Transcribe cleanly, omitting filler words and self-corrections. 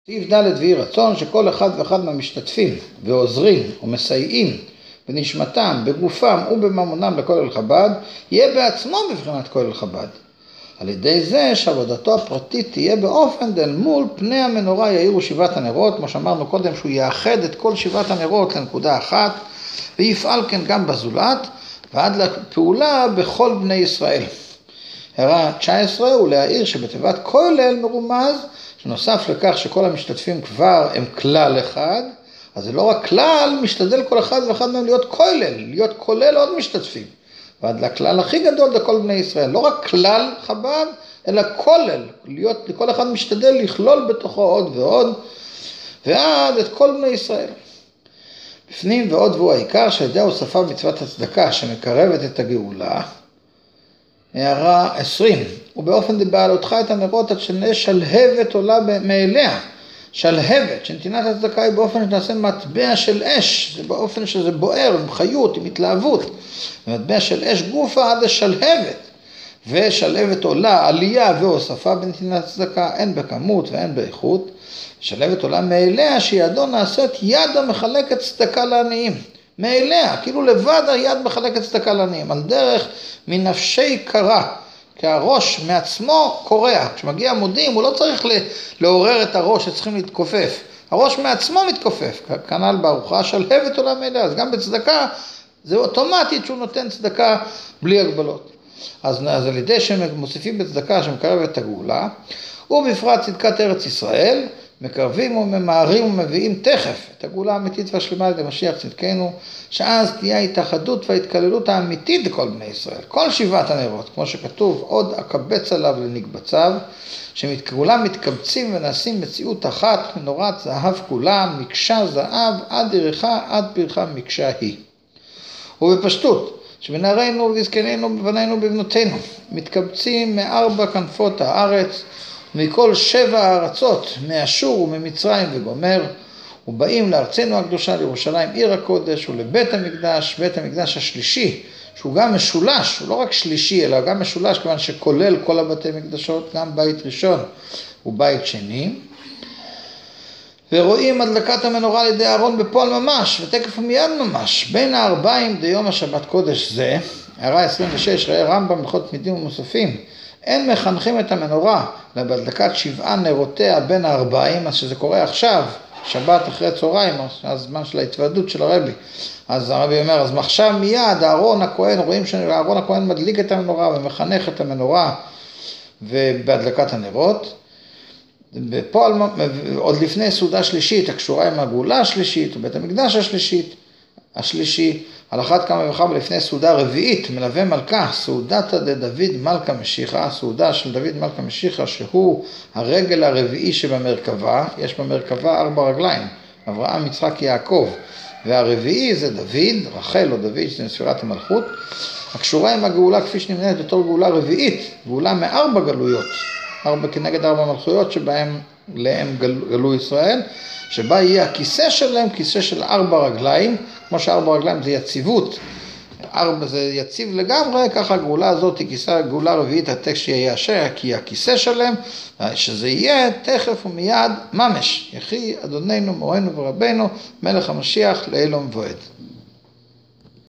סעיף ד' ויהי רצון שכל אחד ואחד מהמשתתפים ועוזרים ומסייעים בנשמתם, בגופם ובממונם לכולל חב"ד, יהיה בעצמו בבחינת כולל חב"ד. על ידי זה שעבודתו הפרטית תהיה באופן אל מול פני המנורה יאירו שבעת הנרות, כמו שאמרנו קודם, שהוא יאחד את כל שבעת הנרות לנקודה אחת, ויפעל כן גם בזולת, ועד לפעולה בכל בני ישראל. הערה 19, ולהעיר שבתיבת כולל מרומז, שנוסף לכך שכל המשתתפים כבר הם כלל אחד, אז זה לא רק כלל, משתדל כל אחד ואחד מהם להיות כולל עוד משתתפים. ועד לכלל הכי גדול לכל בני ישראל, לא רק כלל חב"ד, אלא כולל, לכל אחד משתדל לכלול בתוכו עוד ועוד, ועד את כל בני ישראל. בפנים ועוד והוא העיקר שידי הוספה מצוות הצדקה שמקרבת את הגאולה. הערה 20, ובאופן דבעלותך את הנרות עד שנהיה שלהבת עולה מאליה. שלהבת, שנתינת הצדקה היא באופן שנעשה מטבע של אש, זה באופן שזה בוער, עם חיות, עם התלהבות. מטבע של אש גופה עד השלהבת. ושלהבת עולה, עלייה והוספה בנתינת הצדקה, הן בכמות והן באיכות. שלהבת עולה מאליה שידו נעשית יד המחלקת צדקה לעניים. מאליה, כאילו לבד היד מחלקת צדקה לעניים, על דרך מנפשי קרה, כי הראש מעצמו קורע. כשמגיע עמודים הוא לא צריך לעורר את הראש שצריכים להתכופף, הראש מעצמו מתכופף, כנ"ל בארוחה שלהבת עולה מאליה, אז גם בצדקה זה אוטומטית שהוא נותן צדקה בלי הגבלות. אז על ידי שמוסיפים בצדקה שמקרבת את הגאולה, ובפרט צדקת ארץ ישראל, מקרבים וממהרים ומביאים תכף את הגאולה האמיתית והשלמה על ידי משיח צדקנו, שאז תהיה ההתאחדות וההתקללות האמיתית לכל בני ישראל. כל שבעת הנרות, כמו שכתוב, עוד אקבץ עליו לנקבציו, שכולם מתקבצים ונעשים מציאות אחת, מנורת זהב כולה, מקשה זהב עד ירחה עד פרחה מקשה היא. ובפשטות, שבנערינו ובזקנינו ובבנינו ובבנותינו, מתקבצים מארבע כנפות הארץ, מכל 7 הארצות, מאשור וממצרים וגומר, ובאים לארצנו הקדושה, לירושלים עיר הקודש, ולבית המקדש, בית המקדש השלישי, שהוא גם משולש, הוא לא רק שלישי, אלא גם משולש, כיוון שכולל כל הבתי מקדשות, גם בית ראשון ובית שני. ורואים הדלקת המנורה על ידי אהרון בפועל ממש, ותקף ומיד ממש, בין הערביים דיום השבת קודש זה, הערה 26, ראה רמב"ם הלכות תמידים ומוספים, אין מחנכים את המנורה בהדלקת 7 נרותיה בין הערביים, אז שזה קורה עכשיו, שבת אחרי צהריים, הזמן של ההתוועדות של הרבי. אז הרבי אומר, אז עכשיו מיד אהרון הכהן, רואים שאהרון הכהן מדליק את המנורה ומחנך את המנורה ובהדלקת הנרות. בפועל, עוד לפני סעודה שלישית, הקשורה עם הגאולה השלישית ובית המקדש השלישי, על אחת כמה וכמה לפני סעודה רביעית, מלווה מלכה, סעודתא דדוד מלכה משיחה, סעודה של דוד מלכה משיחה, שהוא הרגל הרביעי שבמרכבה, יש במרכבה 4 רגליים, אברהם, יצחק, יעקב, והרביעי זה דוד, רחל או דוד, שזה ספירת המלכות, הקשורה עם הגאולה כפי שנמנית בתור גאולה רביעית, גאולה מ4 גלויות, 4 כנגד 4 מלכויות שבהם להם גלו ישראל, שבה יהיה הכיסא שלהם, כיסא של 4 רגליים, כמו ש4 רגליים זה יציבות, 4 זה יציב לגמרי, ככה הגאולה הזאת היא כיסא, גאולה רביעית, הטקסט שיהיה השם, כי הכיסא שלהם, שזה יהיה תכף ומיד ממש, יחי אדוננו מורנו ורבנו, מלך המשיח לעילום ועד.